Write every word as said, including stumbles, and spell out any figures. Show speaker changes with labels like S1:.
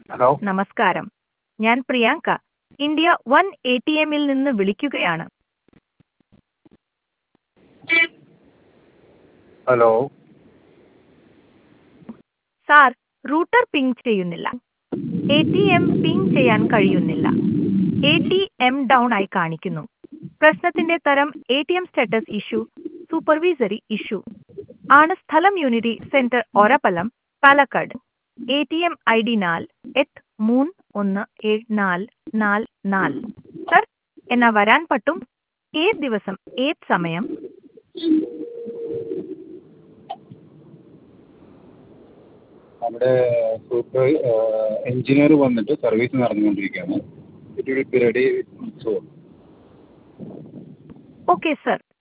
S1: Hello.
S2: നമസ്കാരം, ഞാൻ Priyanka India one A T എമ്മിൽ നിന്ന് വിളിക്കുകയാണ്.
S1: ഹലോ.
S2: സാർ, റൂട്ടർ പിങ് ചെയ്യുന്നില്ല. എ ടി എം പിങ് ചെയ്യാൻ കഴിയുന്നില്ല. എ ടി എം ഡൗൺ ആയി കാണിക്കുന്നു. പ്രശ്നത്തിന്റെ തരം A T M status issue, supervisory issue ആണ്. സ്ഥലം unity centre Orappalam, Palakkad. A T M I D നാല് എട്ട് മൂന്ന് ഒന്ന് ഏഴ് നാല് നാല് നാല്. സർ, എന്നാ വരാൻ പറ്റും? ഏത് ദിവസം, ഏത് സമയം?
S1: നമ്മുടെ സൂപ്പർ എഞ്ചിനീയർ വന്നിട്ട് സർവീസ് നടന്നുകൊണ്ടിരിക്കുകയാണ്. It will be ready soon.
S2: Okay sir.